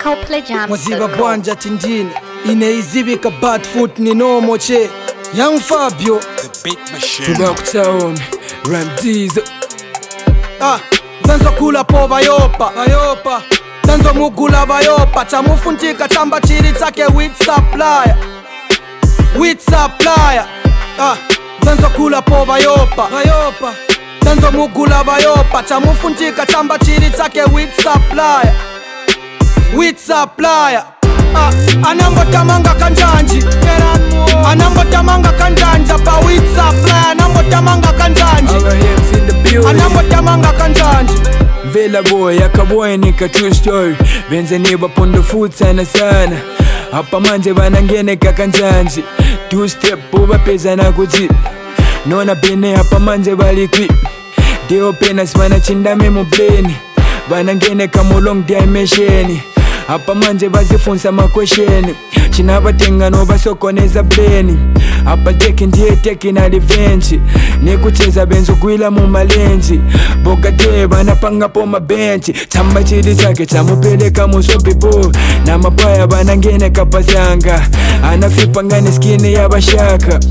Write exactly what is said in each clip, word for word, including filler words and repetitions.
Mwaziba bwanja tindini ineizibika bad foot ni nomo che Young Fabio The Beat Machine Tuba kutaone Ram Diesel Ah, zanzo kula po bayopa Bayopa Zanzo mugula bayopa Chamufuntika chamba chiri take with supplier With supplier Ah, zanzo kula po bayopa Bayopa Zanzo mugula bayopa Chamufuntika chamba chiri take with supplier With supplier ah, anambotamanga kanjanji Anambotamanga kanjanja pa with supplier Anambotamanga kanjanji Anambotamanga kanjanji Vela boy, yakaboy nika true story Benze niba pondo food sana sana Hapa manje banangene kakanjanji Two step uba peza na kuji Nona bene hapa manje bali quick Deo penas mana chinda memo bleni Banangene kamo long dimension Hapa manje bazifunza makwesheni Chinabatenga no basokoneza bleni Hapa teki ndiye teki na revenge Nikucheza benzo gwila mu malenji Boka te banapanga po mabenchi Chamba chidi chake chamupeleka musopi po Na mapaya banangene kapasanga Anafipa ngani skini ya bashaka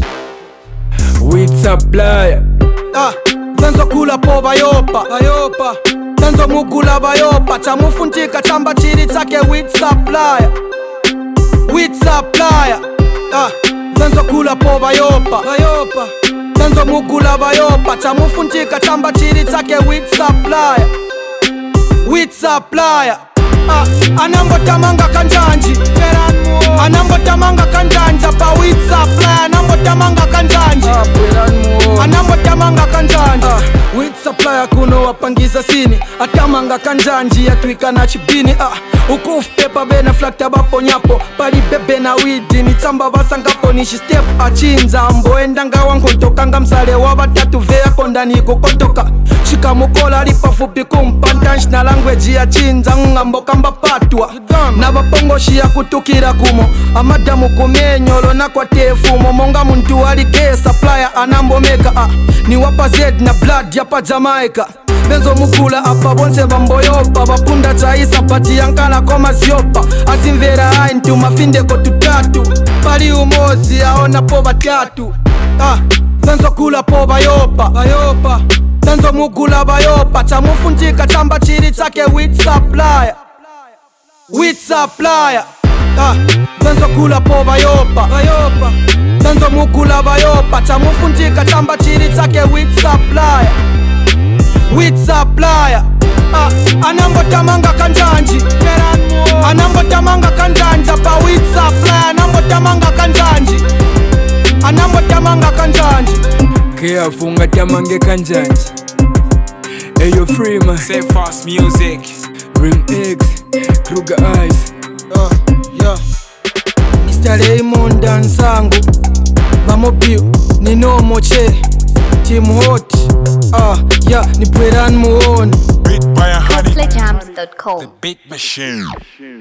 With supplier Ah, zanzo kula po bayopa Bayopa Zanzo mugula bayopa Chamufuntika chamba chiri take with supplier With supplier Ah, zanzo kula po bayopa Bayopa Zanzo mugula bayopa Chamufuntika chamba chiri take with supplier With supplier Ah, anambotamanga kanjanji Anambotamanga kanjanja pa with supplier Anambotamanga kanjanji Anambotamanga kanjanji With supplier kuno wapangiza sini Atamanga kanjanji ya twika na chibini ah, Ukufu pepa bena flakta bapo nyapo Pali bebe na widi ni tamba basangapo Nishi step achinza mboenda nga wangu Ntokanga msale wabatatu vea kondani kukotoka Shika mukola lipa fupi kumpantansh na language ya chinza Ngambo kamba patwa Na bapongoshi ya kutukira kumo Amadamu kumenyolo na kwa tefumo Monga muntu walike supplier anambo meka ah, Ni wapa Z na blood ya pa Jamaica Benzo mukula apa bonse bamboyopa Bapunda chaisa pati yankala koma ziopa Azimvera hai ntu mafinde ko tutatu Pali umozi aona po batatu ah, Benzo kula po bayopa Bayopa Benzo mukula bayopa Chamufuntika chamba chiri chake with supplier With supplier ah, Benzo kula po bayopa Bayopa Benzo mukula bayopa Chamufuntika chamba chiri chake with supplier With supplier ah, anambotamanga kanjanji Anambotamanga kanjanja pa with supplier Anambotamanga kanjanji Anambotamanga kanjanji Kea funga tamange kanjanji Ayo free man Say fast music Rim X Kruger Eyes uh, yeah. Mister Raymond Danzangu Bamobio ni nomo che Team Hot Ah, yeah, ni Bweran Muoni Beat by a honey Jams dot com The Beat Machine